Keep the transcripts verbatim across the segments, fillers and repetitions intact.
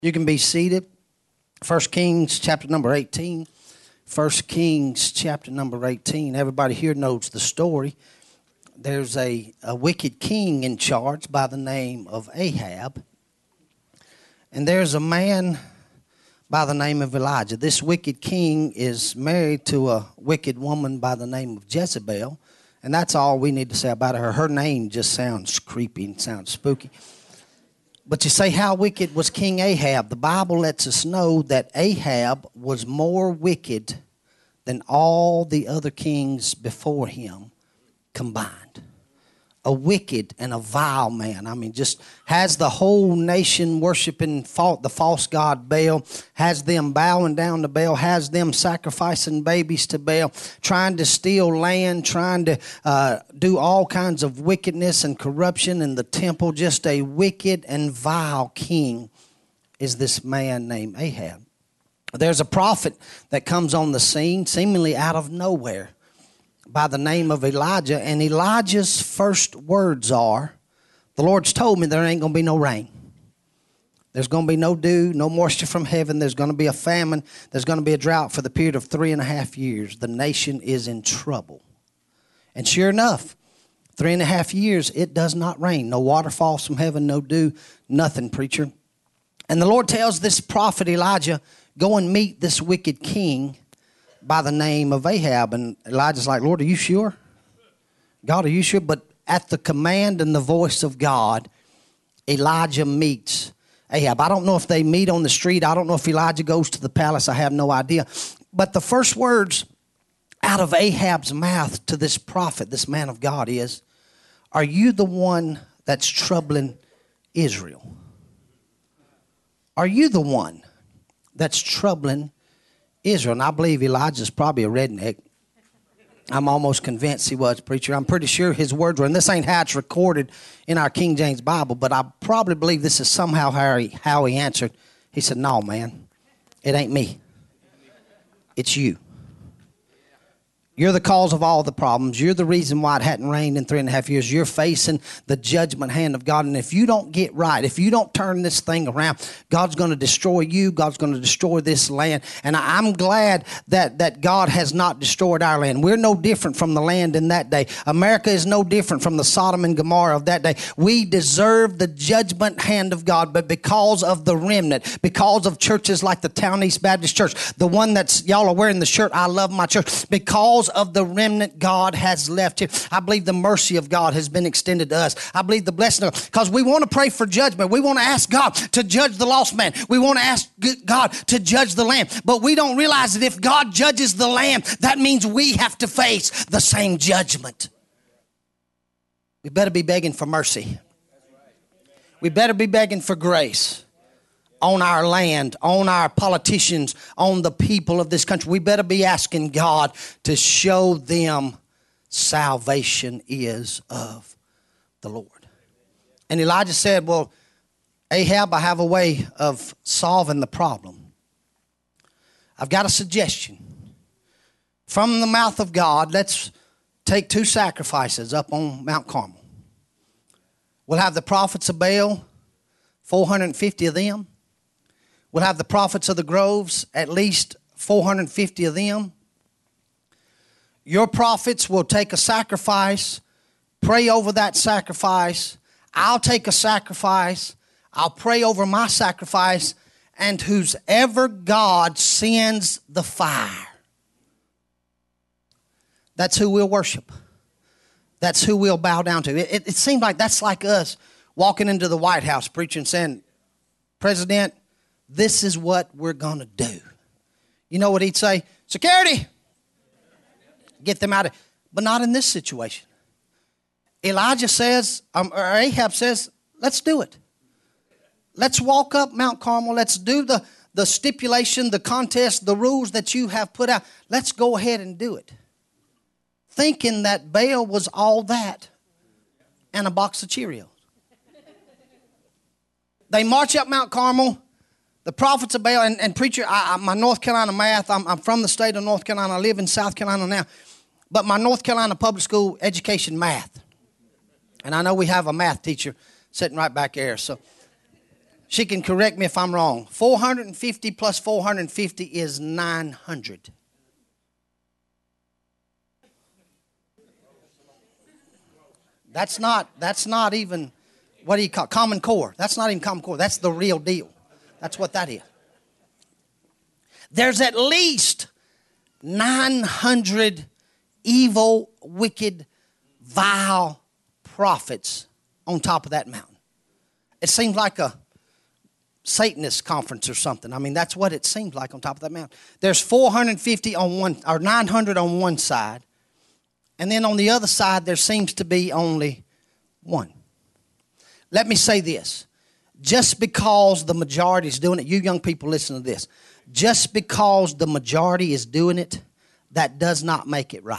You can be seated. First Kings chapter number eighteen. First Kings chapter number eighteen. Everybody here knows the story. There's a, a wicked king in charge by the name of Ahab. And there's a man by the name of Elijah. This wicked king is married to a wicked woman by the name of Jezebel. And that's all we need to say about her. Her name just sounds creepy and sounds spooky. But you say, how wicked was King Ahab? The Bible lets us know that Ahab was more wicked than all the other kings before him combined. A wicked and a vile man. I mean, just has the whole nation worshiping the false god Baal, has them bowing down to Baal, has them sacrificing babies to Baal, trying to steal land, trying to uh, do all kinds of wickedness and corruption in the temple. Just a wicked and vile king is this man named Ahab. There's a prophet that comes on the scene seemingly out of nowhere by the name of Elijah, and Elijah's first words are, the Lord's told me there ain't going to be no rain. There's going to be no dew, no moisture from heaven. There's going to be a famine. There's going to be a drought for the period of three and a half years. The nation is in trouble. And sure enough, three and a half years, it does not rain. No water falls from heaven, no dew, nothing, preacher. And the Lord tells this prophet Elijah, go and meet this wicked king by the name of Ahab. And Elijah's like, Lord, are you sure? God, are you sure? But at the command and the voice of God, Elijah meets Ahab. I don't know if they meet on the street. I don't know if Elijah goes to the palace. I have no idea. But the first words out of Ahab's mouth to this prophet, this man of God, is, are you the one that's troubling Israel? Are you the one that's troubling Israel? And I believe Elijah's probably a redneck. I'm almost convinced he was, preacher. I'm pretty sure his words were, and this ain't how it's recorded in our King James Bible, but I probably believe this is somehow how he, how he answered. He said, no, man, it ain't me. It's you. You're the cause of all the problems. You're the reason why it hadn't rained in three and a half years. You're facing the judgment hand of God. And if you don't get right, if you don't turn this thing around, God's going to destroy you. God's going to destroy this land. And I'm glad that, that God has not destroyed our land. We're no different from the land in that day. America is no different from the Sodom and Gomorrah of that day. We deserve the judgment hand of God, but because of the remnant, because of churches like the Town East Baptist Church, the one that's, y'all are wearing the shirt, I love my church, because of the remnant God has left here. I believe the mercy of God has been extended to us. I believe the blessing of God, because we want to pray for judgment. We want to ask God to judge the lost man. We want to ask God to judge the land. But we don't realize that if God judges the land, that means we have to face the same judgment. We better be begging for mercy. We better be begging for grace on our land, on our politicians, on the people of this country. We better be asking God to show them salvation is of the Lord. And Elijah said, well, Ahab, I have a way of solving the problem. I've got a suggestion. From the mouth of God, let's take two sacrifices up on Mount Carmel. We'll have the prophets of Baal, four hundred fifty of them. We'll have the prophets of the groves, at least four hundred fifty of them. Your prophets will take a sacrifice, pray over that sacrifice. I'll take a sacrifice. I'll pray over my sacrifice. And whosoever God sends the fire, that's who we'll worship. That's who we'll bow down to. It, it, it seems like that's like us walking into the White House preaching, saying, President, this is what we're going to do. You know what he'd say? Security! Get them out of, but not in this situation. Elijah says, um, or Ahab says, let's do it. Let's walk up Mount Carmel. Let's do the, the stipulation, the contest, the rules that you have put out. Let's go ahead and do it. Thinking that Baal was all that and a box of Cheerios. They march up Mount Carmel. The prophets of Baal, and, and preacher, I, I, my North Carolina math, I'm, I'm from the state of North Carolina. I live in South Carolina now. But my North Carolina public school education math, and I know we have a math teacher sitting right back there, so She can correct me if I'm wrong. four hundred fifty plus four hundred fifty is nine hundred. That's not, that's not even, what do you call it? Common core. That's not even common core. That's the real deal. That's what that is. There's at least nine hundred evil, wicked, vile prophets on top of that mountain. It seems like a Satanist conference or something. I mean, that's what it seems like on top of that mountain. There's four hundred fifty on one, or nine hundred on one side. And then on the other side, there seems to be only one. Let me say this. Just because the majority is doing it, you young people listen to this. Just because the majority is doing it, that does not make it right.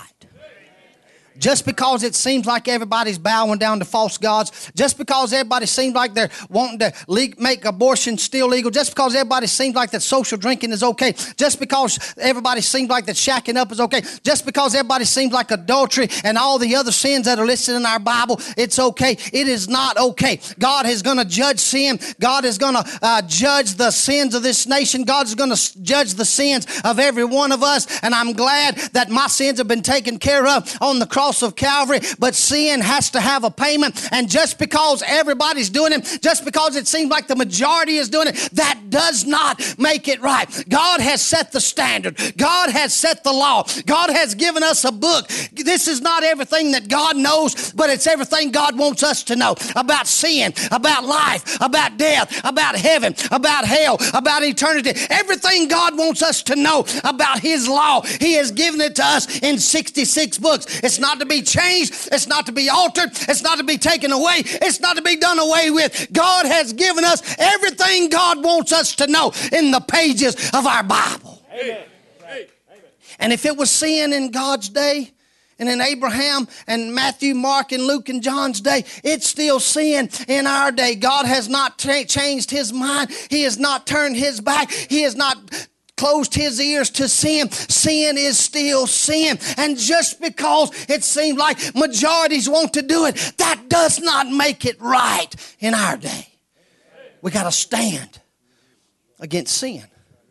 Just because it seems like everybody's bowing down to false gods, just because everybody seems like they're wanting to le- make abortion still legal, just because everybody seems like that social drinking is okay, just because everybody seems like that shacking up is okay, just because everybody seems like adultery and all the other sins that are listed in our Bible, it's okay. It is not okay. God is going to judge sin. God is going to uh, judge the sins of this nation. God is going to judge the sins of every one of us. And I'm glad that my sins have been taken care of on the cross of Calvary, but sin has to have a payment. And just because everybody's doing it, just because it seems like the majority is doing it, that does not make it right. God has set the standard. God has set the law. God has given us a book. This is not everything that God knows, but it's everything God wants us to know about sin, about life, about death, about heaven, about hell, about eternity. Everything God wants us to know about His law, He has given it to us in sixty-six books. It's not to be changed. It's not to be altered. It's not to be taken away. It's not to be done away with. God has given us everything God wants us to know in the pages of our Bible. Amen. And if it was sin in God's day, and in Abraham and Matthew, Mark, and Luke, and John's day, it's still sin in our day. God has not tra- changed His mind. He has not turned His back. He has not closed His ears to sin. Sin is still sin. And just because it seems like majorities want to do it, that does not make it right in our day. We got to stand against sin.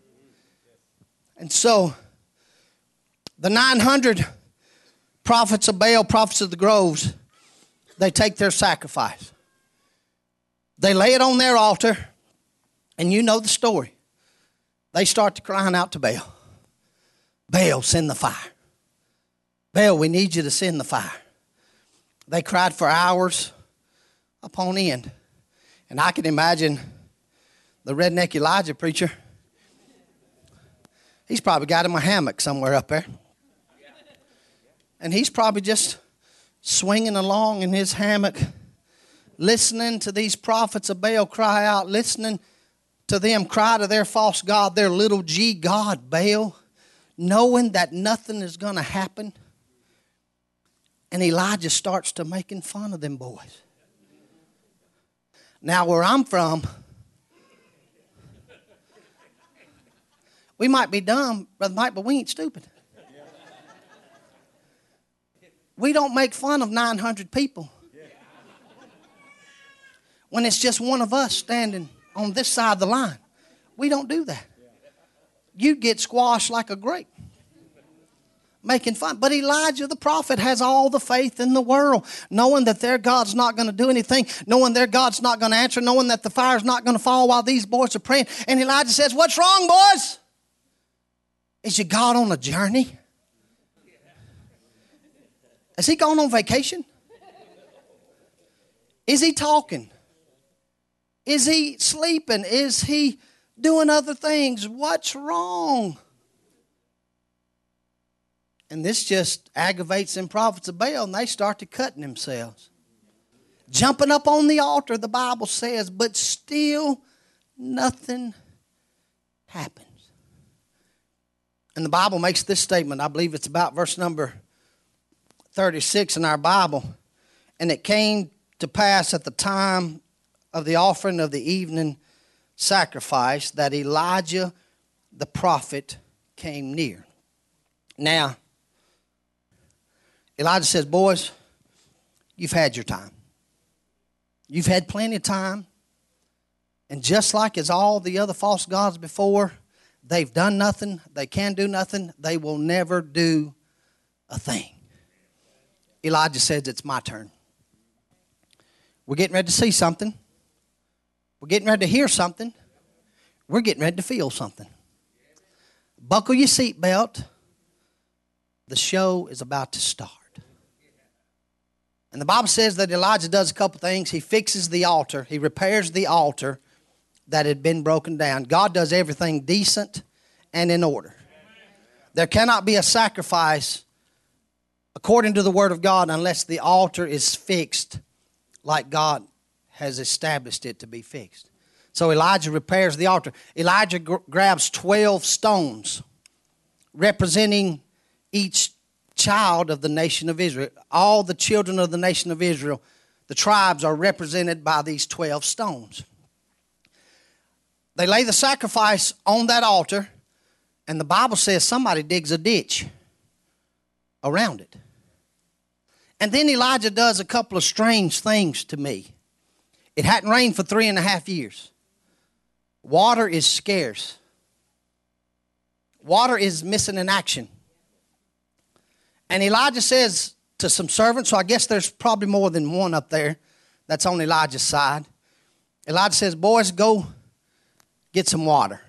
And so, the nine hundred prophets of Baal, prophets of the groves, they take their sacrifice. They lay it on their altar, and you know the story. They start to crying out to Baal. Baal, send the fire. Baal, we need you to send the fire. They cried for hours upon end. And I can imagine the redneck Elijah preacher. He's probably got him a hammock somewhere up there. And he's probably just swinging along in his hammock, listening to these prophets of Baal cry out, listening to them cry to their false god, their little g god, Baal, knowing that nothing is going to happen. And Elijah starts to making fun of them boys. Now, where I'm from, we might be dumb, Brother Mike, but we ain't stupid. We don't make fun of nine hundred people when it's just one of us standing on this side of the line. We don't do that. You'd get squashed like a grape making fun. But Elijah the prophet has all the faith in the world, knowing that their God's not going to do anything, knowing their God's not going to answer, knowing that the fire's not going to fall while these boys are praying. And Elijah says, what's wrong, boys? Is your God on a journey? Has He gone on vacation? Is He talking? Is He sleeping? Is He doing other things? What's wrong? And this just aggravates them prophets of Baal, and they start to cutting themselves. Jumping up on the altar, the Bible says, but still nothing happens. And the Bible makes this statement. I believe it's about verse number thirty-six in our Bible. And it came to pass at the time of the offering of the evening sacrifice that Elijah the prophet came near. Now, Elijah says, boys, you've had your time. You've had plenty of time. And just like as all the other false gods before, they've done nothing, they can do nothing, they will never do a thing. Elijah says, it's my turn. We're getting ready to see something. We're getting ready to hear something. We're getting ready to feel something. Buckle your seatbelt. The show is about to start. And the Bible says that Elijah does a couple things. He fixes the altar. He repairs the altar that had been broken down. God does everything decent and in order. There cannot be a sacrifice according to the Word of God unless the altar is fixed like God has established it to be fixed. So Elijah repairs the altar. Elijah gr- grabs twelve stones representing each child of the nation of Israel. All the children of the nation of Israel, the tribes are represented by these twelve stones. They lay the sacrifice on that altar, and the Bible says somebody digs a ditch around it. And then Elijah does a couple of strange things to me. It hadn't rained for three and a half years. Water is scarce. Water is missing in action. And Elijah says to some servants, so I guess there's probably more than one up there that's on Elijah's side. Elijah says, boys, go get some water.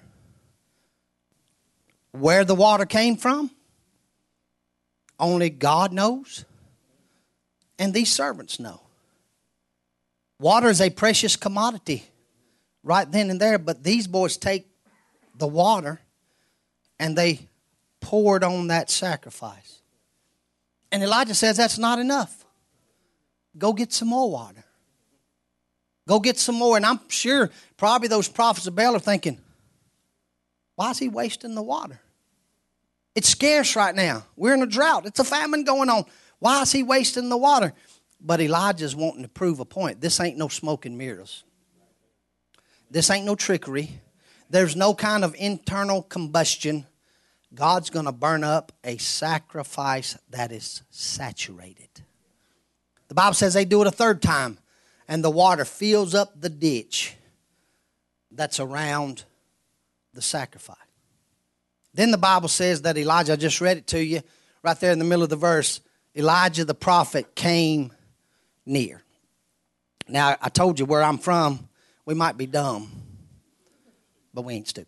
Where the water came from, only God knows, and these servants know. Water is a precious commodity right then and there, but these boys take the water and they pour it on that sacrifice. And Elijah says that's not enough. Go get some more water. Go get some more. And I'm sure probably those prophets of Baal are thinking, why is he wasting the water? It's scarce right now. We're in a drought. It's a famine going on. Why is he wasting the water? But Elijah's wanting to prove a point. This ain't no smoke and mirrors. This ain't no trickery. There's no kind of internal combustion. God's going to burn up a sacrifice that is saturated. The Bible says they do it a third time, and the water fills up the ditch that's around the sacrifice. Then the Bible says that Elijah, I just read it to you, right there in the middle of the verse, Elijah the prophet came near. Now, I told you where I'm from, we might be dumb, but we ain't stupid.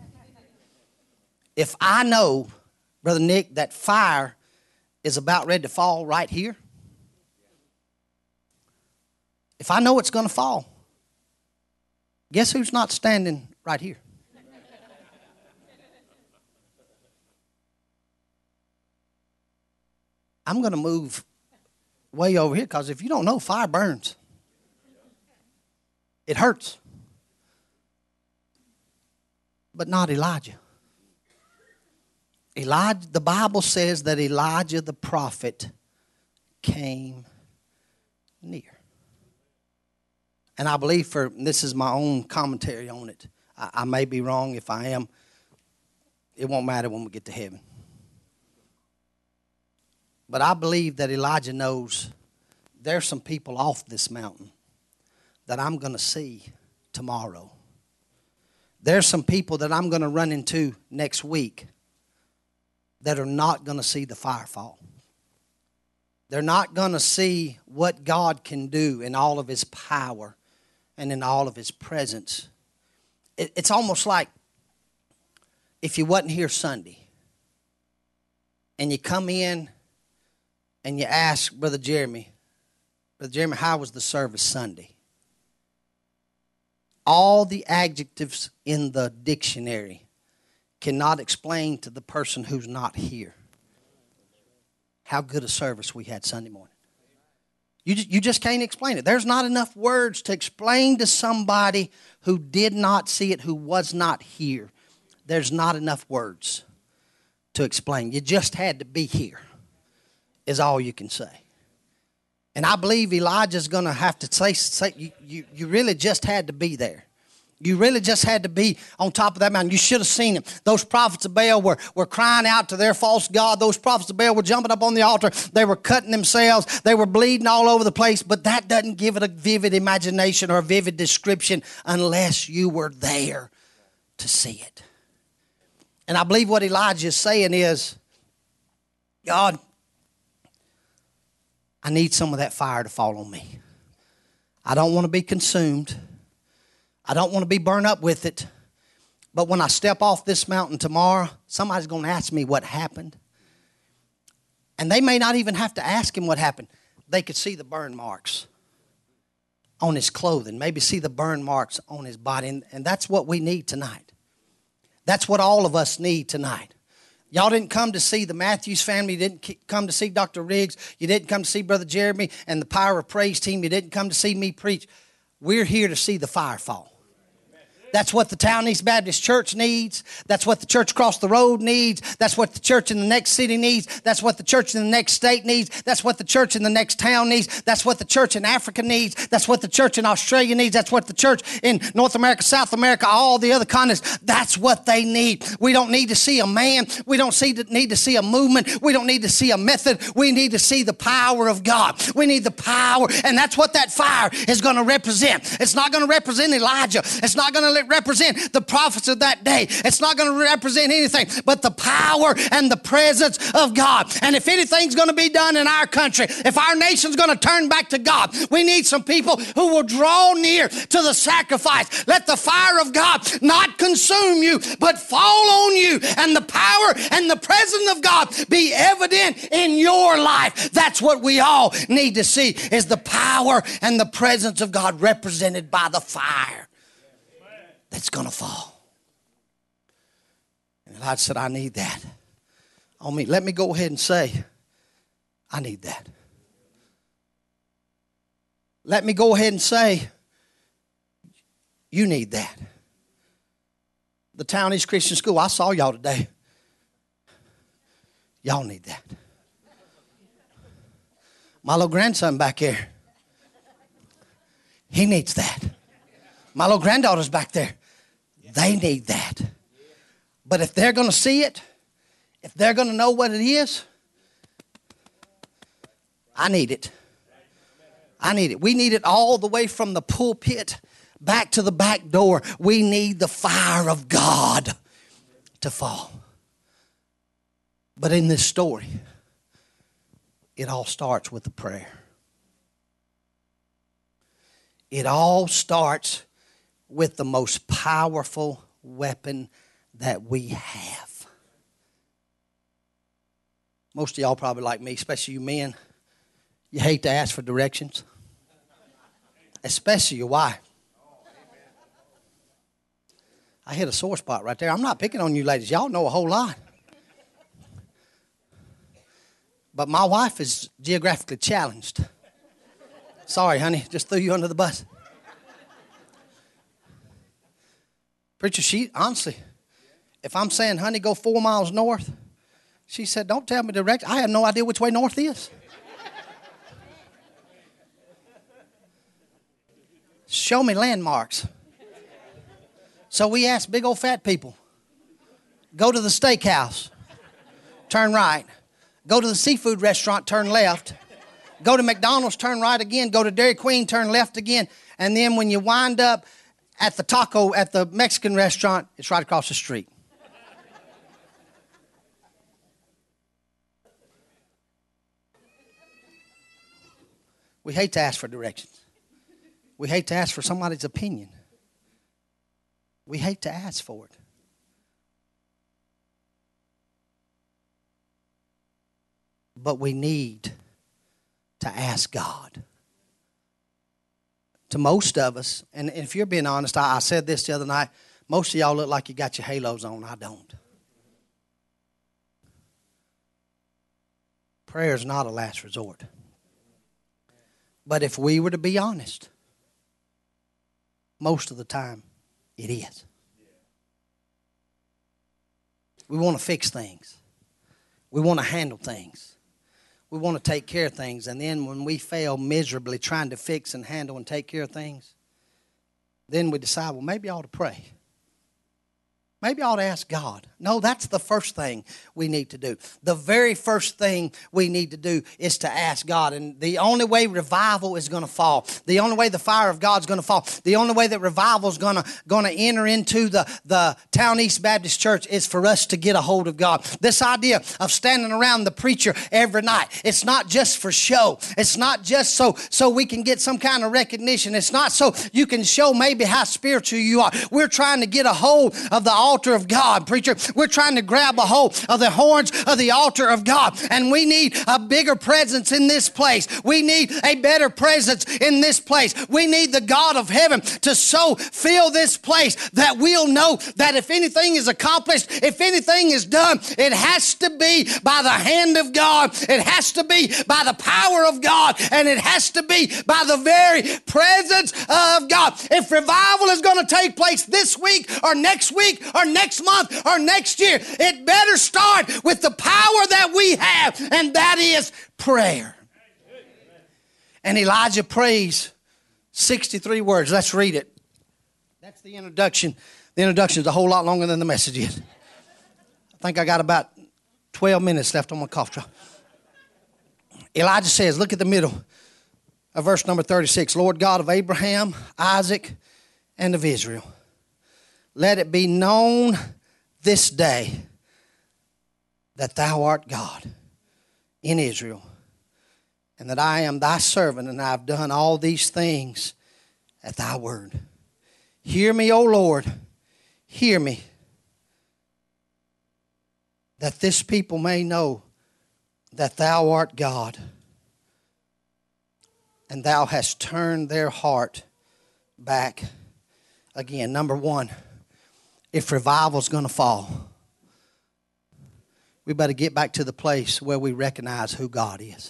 If I know, Brother Nick, that fire is about ready to fall right here, if I know it's going to fall, guess who's not standing right here? I'm going to move way over here because if you don't know, fire burns. It hurts. But not Elijah. Elijah, the Bible says that Elijah the prophet came near. And I believe for, this is my own commentary on it. I, I may be wrong. If I am, it won't matter when we get to heaven. But I believe that Elijah knows there's some people off this mountain that I'm going to see tomorrow. There's some people that I'm going to run into next week that are not going to see the fire fall. They're not going to see what God can do in all of his power and in all of his presence. It, it's almost like if you wasn't here Sunday and you come in and you ask Brother Jeremy, Brother Jeremy, how was the service Sunday? All the adjectives in the dictionary cannot explain to the person who's not here how good a service we had Sunday morning. You just, you just can't explain it. There's not enough words to explain to somebody who did not see it, who was not here. There's not enough words to explain. You just had to be here, is all you can say. And I believe Elijah's going to have to say, say you, you, you really just had to be there. You really just had to be on top of that mountain. You should have seen him. Those prophets of Baal were, were crying out to their false god. Those prophets of Baal were jumping up on the altar. They were cutting themselves. They were bleeding all over the place. But that doesn't give it a vivid imagination or a vivid description unless you were there to see it. And I believe what Elijah is saying is, God, I need some of that fire to fall on me. I don't want to be consumed. I don't want to be burned up with it. But when I step off this mountain tomorrow, somebody's going to ask me what happened. And they may not even have to ask him what happened. They could see the burn marks on his clothing, maybe see the burn marks on his body. And, and that's what we need tonight. That's what all of us need tonight. Y'all didn't come to see the Matthews family. You didn't come to see Doctor Riggs. You didn't come to see Brother Jeremy and the Power of Praise team. You didn't come to see me preach. We're here to see the fire fall. That's what the Town East Baptist Church needs. That's what the church across the road needs. That's what the church in the next city needs. That's what the church in the next state needs. That's what the church in the next town needs. That's what the church in Africa needs. That's what the church in Australia needs. That's what the church in North America, South America, all the other continents, that's what they need. We don't need to see a man. We don't see to, need to see a movement. We don't need to see a method. We need to see the power of God. We need the power, and that's what that fire is going to represent. It's not going to represent Elijah. It's not going to represent the prophets of that day. It's not going to represent anything but the power and the presence of God. And if anything's going to be done in our country, if our nation's going to turn back to God, we need some people who will draw near to the sacrifice. Let the fire of God not consume you, but fall on you, and the power and the presence of God be evident in your life. That's what we all need to see, is the power and the presence of God represented by the fire that's going to fall. And Elijah said, I need that on me. Let me go ahead and say, I need that. Let me go ahead and say, you need that. The Town East Christian School, I saw y'all today. Y'all need that. My little grandson back here, he needs that. My little granddaughter's back there. They need that. But if they're going to see it, if they're going to know what it is, I need it. I need it. We need it all the way from the pulpit back to the back door. We need the fire of God to fall. But in this story, it all starts with a prayer. It all starts with the most powerful weapon that we have. Most of y'all probably like me, especially you men. You hate to ask for directions. Especially your wife. I hit a sore spot right there. I'm not picking on you ladies. Y'all know a whole lot. But my wife is geographically challenged. Sorry, honey. Just threw you under the bus. Preacher, she, honestly, if I'm saying, honey, go four miles north, she said, don't tell me direct. I have no idea which way north is. Show me landmarks. So we asked big old fat people, go to the steakhouse, turn right. Go to the seafood restaurant, turn left. Go to McDonald's, turn right again. Go to Dairy Queen, turn left again. And then when you wind up at the taco, at the Mexican restaurant, it's right across the street. We hate to ask for directions. We hate to ask for somebody's opinion. We hate to ask for it. But we need to ask God. To most of us, and if you're being honest, I, I said this the other night, most of y'all look like you got your halos on. I don't. Prayer is not a last resort. But if we were to be honest, most of the time, it is. We want to fix things. We want to handle things. We want to take care of things. And then when we fail miserably trying to fix and handle and take care of things, Then we decide, well, maybe I ought to pray. Maybe I ought to ask God. No, that's the first thing we need to do. The very first thing we need to do is to ask God. And the only way revival is going to fall, the only way the fire of God is going to fall, the only way that revival is going to, going to enter into the, the Town East Baptist Church is for us to get a hold of God. This idea of standing around the preacher every night, it's not just for show. It's not just so, so we can get some kind of recognition. It's not so you can show maybe how spiritual you are. We're trying to get a hold of the altar of God, preacher. We're trying to grab a hold of the horns of the altar of God. And we need a bigger presence in this place. We need a better presence in this place. We need the God of heaven to so fill this place that we'll know that if anything is accomplished, if anything is done, it has to be by the hand of God. It has to be by the power of God. And it has to be by the very presence of God. If revival is going to take place this week or next week or next month or next year, it better start with the power that we have, and that is prayer. And Elijah prays sixty-three words. Let's read it. That's the introduction. The introduction is a whole lot longer than the message is. I think I got about twelve minutes left on my cough drop. Elijah says, look at the middle of verse number thirty-six. Lord God of Abraham, Isaac, and of Israel, let it be known this day that thou art God in Israel, and that I am thy servant, and I have done all these things at thy word. Hear me, O Lord, hear me, that this people may know that thou art God, and thou hast turned their heart back again. Number one, if revival's going to fall, we better get back to the place where we recognize who God is.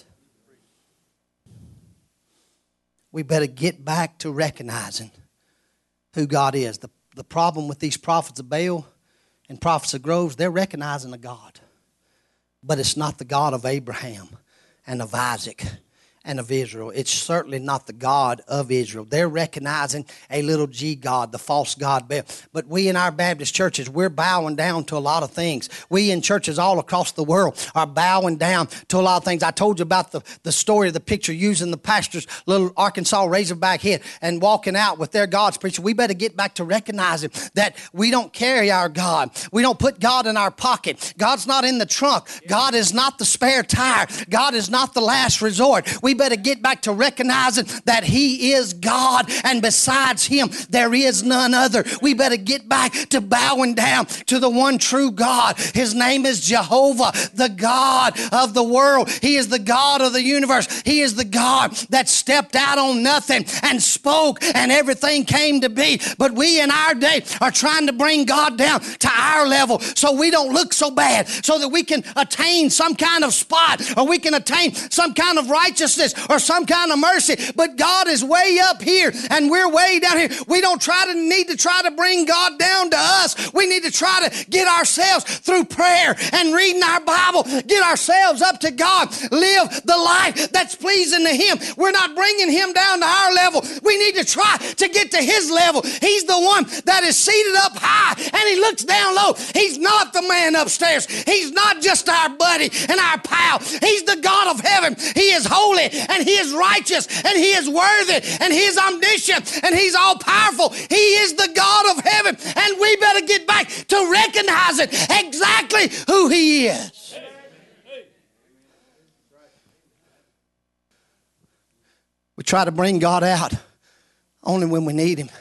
We better get back to recognizing who God is. The, the problem with these prophets of Baal and prophets of groves, they're recognizing a God. But it's not the God of Abraham and of Isaac and of Israel. It's certainly not the God of Israel. They're recognizing a little G God, the false God Baal. But we in our Baptist churches, we're bowing down to a lot of things. We in churches all across the world are bowing down to a lot of things. I told you about the, the story of the picture using the pastor's little Arkansas Razorback head and walking out with their God's preacher. We better get back to recognizing that we don't carry our God. We don't put God in our pocket. God's not in the trunk. God is not the spare tire. God is not the last resort. We better get back to recognizing that He is God, and besides Him there is none other. We better get back to bowing down to the one true God. His name is Jehovah, the God of the world. He is the God of the universe. He is the God that stepped out on nothing and spoke, and everything came to be. But we in our day are trying to bring God down to our level so we don't look so bad, so that we can attain some kind of spot, or we can attain some kind of righteousness or some kind of mercy. But God is way up here and we're way down here. We don't try to need to try to bring God down to us. We need to try to get ourselves through prayer and reading our Bible, get ourselves up to God, live the life that's pleasing to Him. We're not bringing Him down to our level. We need to try to get to His level. He's the one that is seated up high and He looks down low. He's not the man upstairs. He's not just our buddy and our pal. He's the God of heaven. He is holy and He is righteous and He is worthy and He is omniscient and He's all powerful. He is the God of heaven, and we better get back to recognizing exactly who He is. We try to bring God out only when we need Him.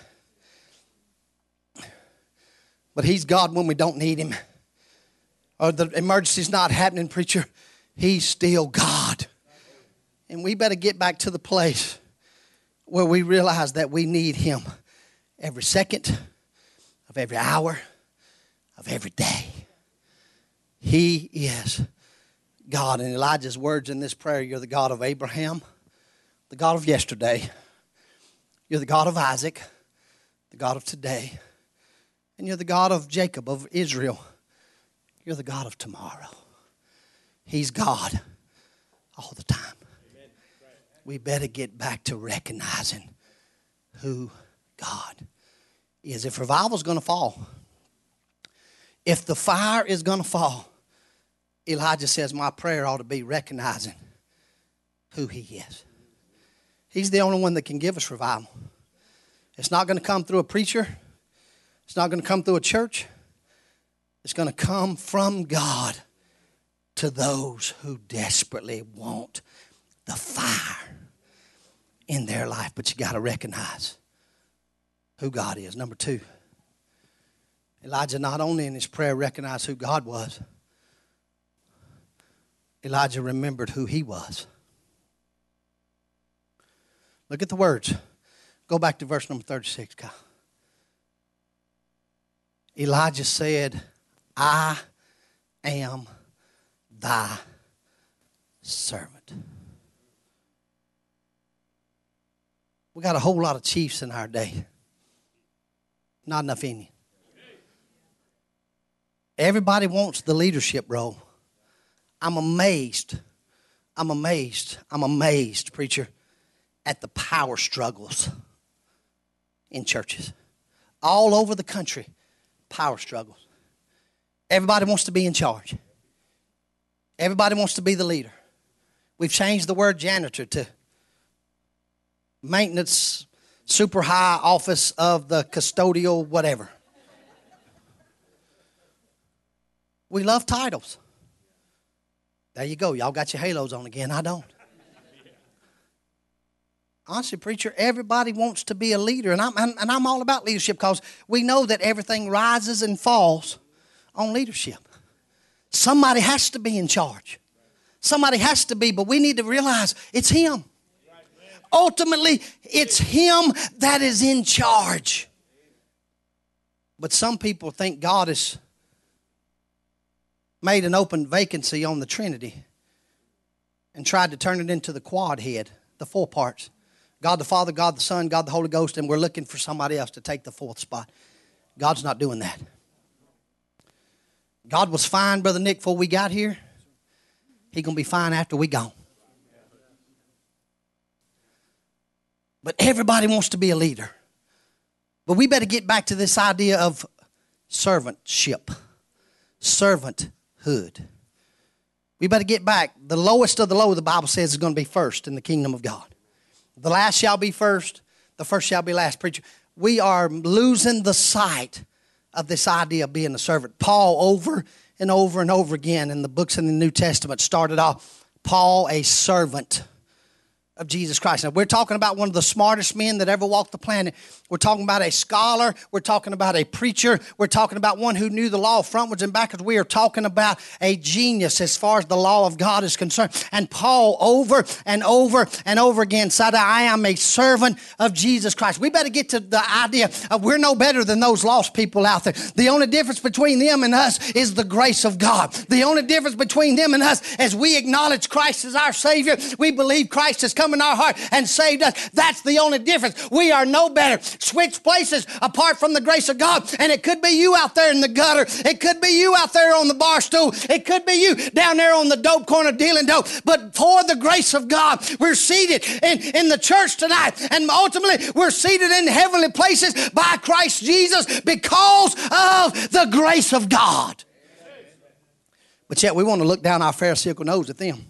But He's God when we don't need Him. Or the emergency's not happening, preacher. He's still God. And we better get back to the place where we realize that we need Him every second of every hour of every day. He is God. And Elijah's words in this prayer, you're the God of Abraham, the God of yesterday. You're the God of Isaac, the God of today. And you're the God of Jacob, of Israel. You're the God of tomorrow. He's God all the time. We better get back to recognizing who God is if revival's going to fall, if the fire is going to fall, Elijah says my prayer ought to be recognizing who he is. He's the only one that can give us revival. It's not going to come through a preacher. It's not going to come through a church. It's going to come from God to those who desperately want the fire in their life. But you got to recognize who God is. Number two, Elijah not only in his prayer recognized who God was, Elijah remembered who he was. Look at the words. Go back to verse number thirty-six, Kyle. Elijah said, I am thy servant. We got a whole lot of chiefs in our day. Not enough in you. Everybody wants the leadership role. I'm amazed. I'm amazed. I'm amazed, preacher, at the power struggles in churches. All over the country, power struggles. Everybody wants to be in charge. Everybody wants to be the leader. We've changed the word janitor to maintenance, super high office of the custodial whatever. We love titles. There you go. Y'all got your halos on again. I don't. Honestly, preacher, everybody wants to be a leader. And I'm, and I'm all about leadership because we know that everything rises and falls on leadership. Somebody has to be in charge. Somebody has to be, but we need to realize it's him. Ultimately, it's him that is in charge. But some people think God has made an open vacancy on the Trinity and tried to turn it into the quad head, the four parts. God the Father, God the Son, God the Holy Ghost, and we're looking for somebody else to take the fourth spot. God's not doing that. God was fine, Brother Nick, before we got here. He's going to be fine after we gone. But everybody wants to be a leader. But we better get back to this idea of servantship, servanthood. We better get back. The lowest of the low, the Bible says, is going to be first in the kingdom of God. The last shall be first, the first shall be last. Preacher, we are losing the sight of this idea of being a servant. Paul, over and over and over again in the books in the New Testament, started off, Paul, a servant of Jesus Christ. Now, we're talking about one of the smartest men that ever walked the planet. We're talking about a scholar. We're talking about a preacher. We're talking about one who knew the law frontwards and backwards. We are talking about a genius as far as the law of God is concerned. And Paul, over and over and over again, said, I am a servant of Jesus Christ. We better get to the idea of we're no better than those lost people out there. The only difference between them and us is the grace of God. The only difference between them and us is we acknowledge Christ as our Savior. We believe Christ has come in our heart and saved us. That's the only difference. We are no better. Switch places apart from the grace of God. And it could be you out there in the gutter. It could be you out there on the bar stool. It could be you down there on the dope corner dealing dope. But for the grace of God, we're seated in, in the church tonight. And ultimately, we're seated in heavenly places by Christ Jesus because of the grace of God. But yet we want to look down our Pharisaical nose at them.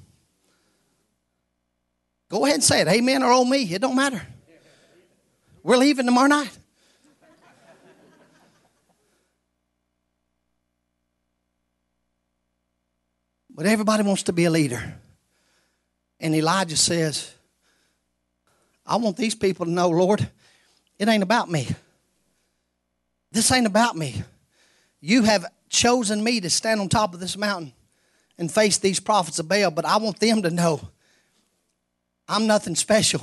Go ahead and say it. Amen or oh me. It don't matter. We're leaving tomorrow night. But everybody wants to be a leader. And Elijah says, I want these people to know, Lord, it ain't about me. This ain't about me. You have chosen me to stand on top of this mountain and face these prophets of Baal, but I want them to know I'm nothing special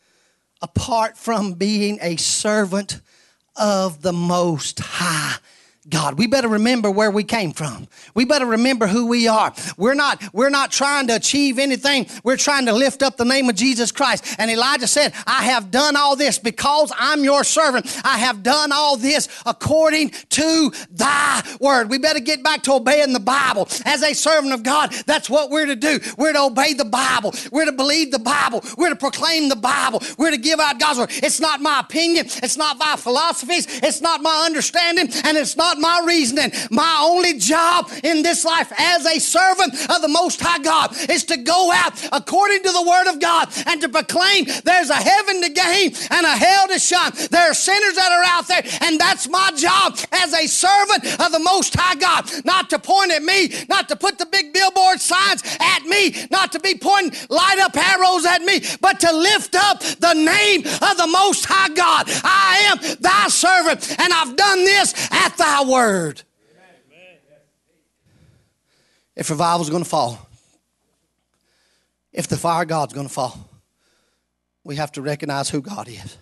apart from being a servant of the Most High God. We better remember where we came from. We better remember who we are. We're not, we're not trying to achieve anything. We're trying to lift up the name of Jesus Christ. And Elijah said, I have done all this because I'm your servant. I have done all this according to thy word. We better get back to obeying the Bible. As a servant of God, that's what we're to do. We're to obey the Bible. We're to believe the Bible. We're to proclaim the Bible. We're to give out God's word. It's not my opinion. It's not my philosophies. It's not my understanding. And it's not my reasoning. My only job in this life as a servant of the Most High God is to go out according to the Word of God and to proclaim there's a heaven to gain and a hell to shun. There are sinners that are out there, and that's my job as a servant of the Most High God. Not to point at me, not to put the big billboard signs at me, not to be pointing light up arrows at me, but to lift up the name of the Most High God. I am thy servant, and I've done this at thy word. If revival is going to fall, if the fire of God's going to fall, we have to recognize who God is.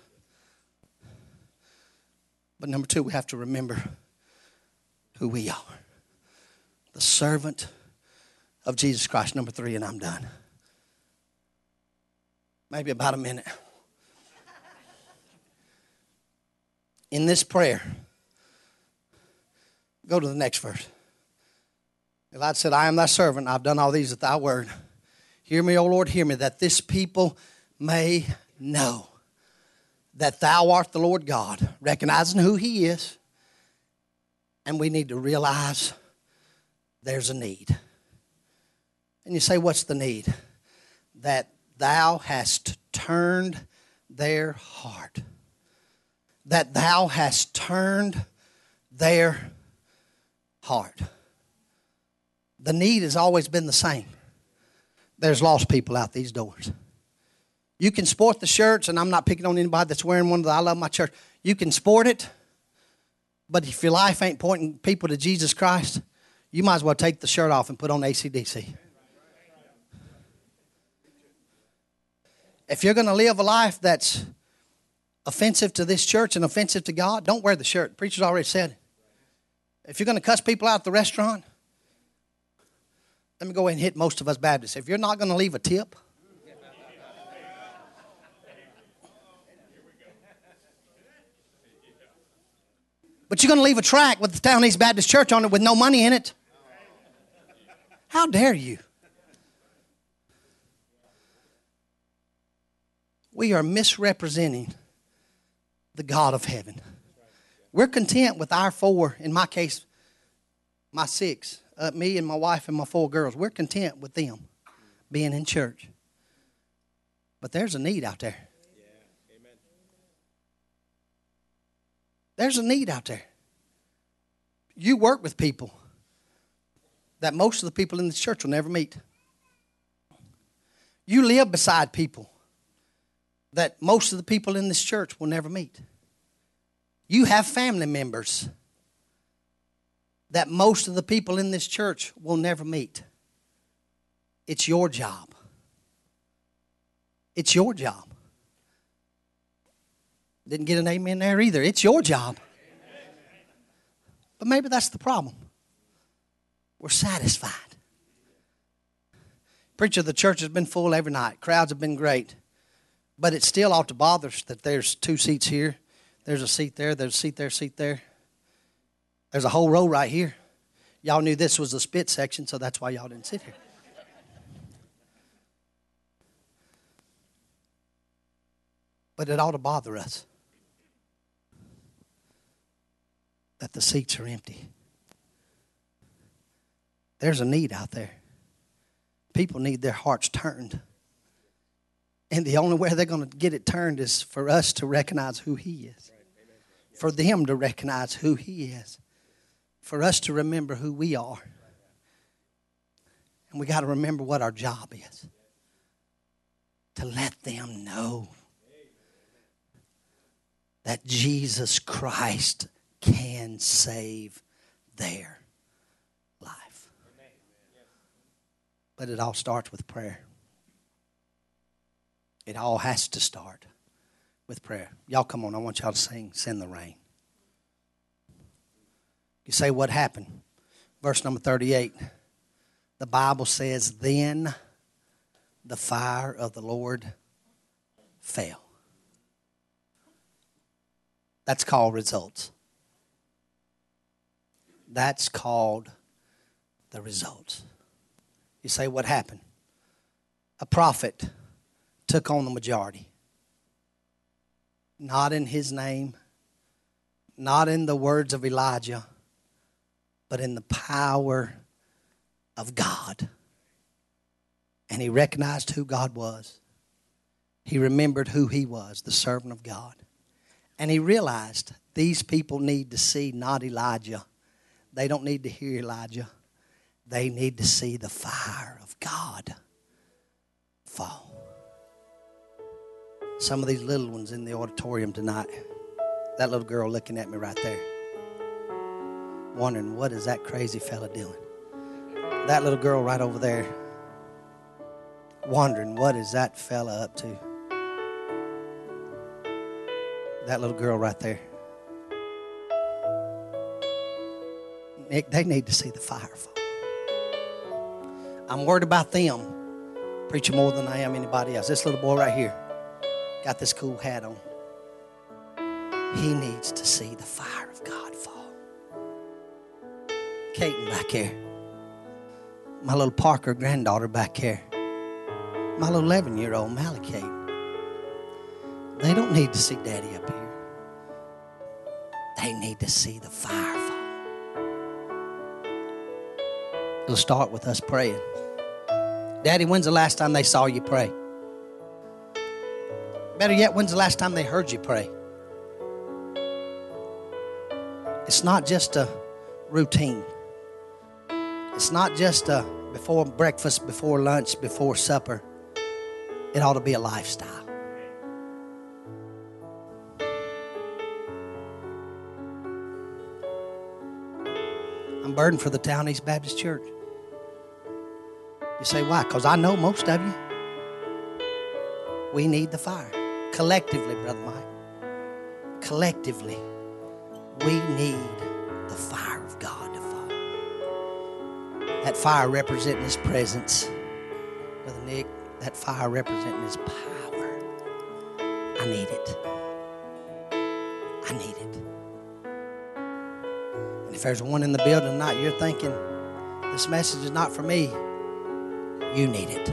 But number two, we have to remember who we are. The servant of Jesus Christ. Number three, and I'm done. Maybe about a minute. In this prayer, go to the next verse. Elijah said, I am thy servant. I've done all these at thy word. Hear me, O Lord, hear me, that this people may know that thou art the Lord God, recognizing who he is. And we need to realize there's a need. And you say, what's the need? That thou hast turned their heart. That thou hast turned their heart. The need has always been the same. There's lost people out these doors. You can sport the shirts, and I'm not picking on anybody that's wearing one of the I Love My Church. You can sport it, but if your life ain't pointing people to Jesus Christ, you might as well take the shirt off and put on A C D C. If you're going to live a life that's offensive to this church and offensive to God, don't wear the shirt. The preacher's already said it. If you're going to cuss people out at the restaurant, let me go ahead and hit most of us Baptists. If you're not going to leave a tip, but you're going to leave a tract with the Town East Baptist Church on it with no money in it, how dare you? We are misrepresenting the God of heaven. We're content with our four, in my case, my six, uh, me and my wife and my four girls. We're content with them being in church. But there's a need out there. There's a need out there. You work with people that most of the people in this church will never meet. You live beside people that most of the people in this church will never meet. You have family members that most of the people in this church will never meet. It's your job. It's your job. Didn't get an amen there either. It's your job. But maybe that's the problem. We're satisfied. Preacher, the church has been full every night. Crowds have been great. But it still ought to bother us that there's two seats here. There's a seat there. There's a seat there, seat there. There's a whole row right here. Y'all knew this was the spit section, so that's why y'all didn't sit here. But it ought to bother us that the seats are empty. There's a need out there. People need their hearts turned. And the only way they're going to get it turned is for us to recognize who he is. For them to recognize who he is. For us to remember who we are. And we got to remember what our job is. To let them know that Jesus Christ can save their life. But it all starts with prayer. It all has to start with prayer. Y'all come on, I want y'all to sing, Send the Rain. You say, what happened? Verse number thirty-eight. The Bible says, then the fire of the Lord fell. That's called results. That's called the results. You say, what happened? A prophet took on the majority. Not in his name, not in the words of Elijah, but in the power of God. And he recognized who God was. He remembered who he was, the servant of God. And he realized these people need to see not Elijah. They don't need to hear Elijah. They need to see the fire of God fall. Some of these little ones in the auditorium tonight, that little girl looking at me right there, wondering, what is that crazy fella doing? That little girl right over there, wondering, what is that fella up to? That little girl right there. Nick, they need to see the fire fall. I'm worried about them preaching more than I am anybody else. This little boy right here got this cool hat on. He needs to see the fire of God fall. Caton back here. My little Parker granddaughter back here. My little eleven-year-old Malachite. They don't need to see Daddy up here. They need to see the fire fall. It'll start with us praying. Daddy, when's the last time they saw you pray? Better yet, when's the last time they heard you pray? It's not just a routine. It's not just a before breakfast, before lunch, before supper. It ought to be a lifestyle. I'm burdened for the Town East Baptist Church. You say, why? Because I know most of you. We need the fire. Collectively, Brother Mike. Collectively, we need the fire of God to fall. That fire representing His presence. Brother Nick, that fire representing His power. I need it. I need it. And if there's one in the building tonight, you're thinking, this message is not for me. You need it.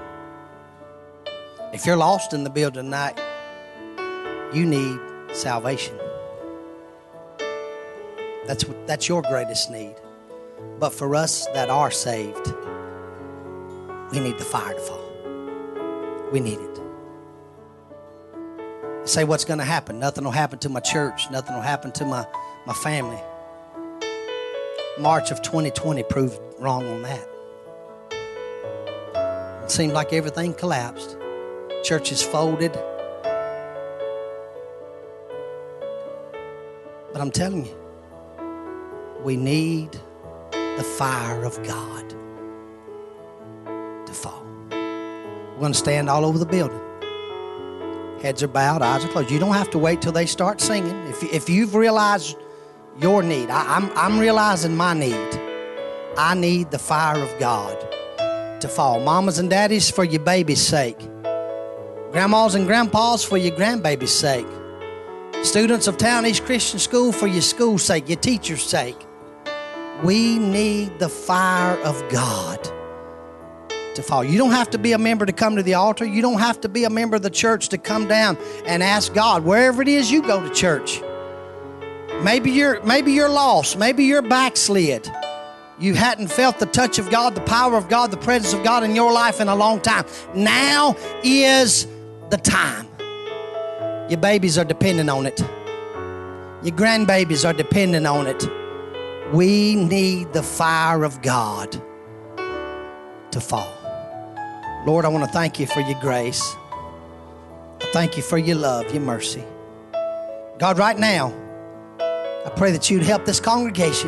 If you're lost in the building tonight, you need salvation. That's what, that's your greatest need. But for us that are saved, we need the fire to fall. We need it. You say, what's going to happen? Nothing will happen to my church. Nothing will happen to my, my family. March of twenty twenty proved wrong on that. It seemed like everything collapsed. Churches folded. But I'm telling you, we need the fire of God to fall. We're going to stand all over the building. Heads are bowed, eyes are closed. You don't have to wait till they start singing. If, if you've realized your need, I, I'm, I'm realizing my need. I need the fire of God to fall. Mamas and daddies, for your baby's sake. Grandmas and grandpas, for your grandbaby's sake. Students of Town East Christian School, for your school's sake, your teacher's sake. We need the fire of God to fall. You don't have to be a member to come to the altar. You don't have to be a member of the church to come down and ask God, wherever it is you go to church. Maybe you're, maybe you're lost. Maybe you're backslid. You hadn't felt the touch of God, the power of God, the presence of God in your life in a long time. Now is the time. Your babies are dependent on it. Your grandbabies are dependent on it. We need the fire of God to fall. Lord, I want to thank you for your grace. I thank you for your love, your mercy. God, right now, I pray that you'd help this congregation.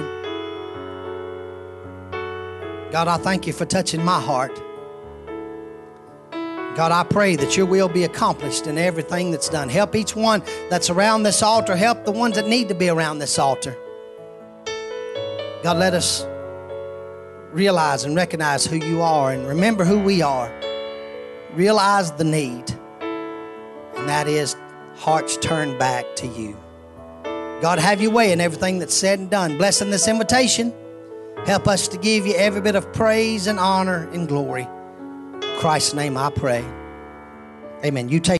God, I thank you for touching my heart. God, I pray that your will be accomplished in everything that's done. Help each one that's around this altar. Help the ones that need to be around this altar. God, let us realize and recognize who you are and remember who we are. Realize the need, and that is hearts turned back to you. God, have your way in everything that's said and done. Bless in this invitation. Help us to give you every bit of praise and honor and glory. In Christ's name I pray. Amen. You take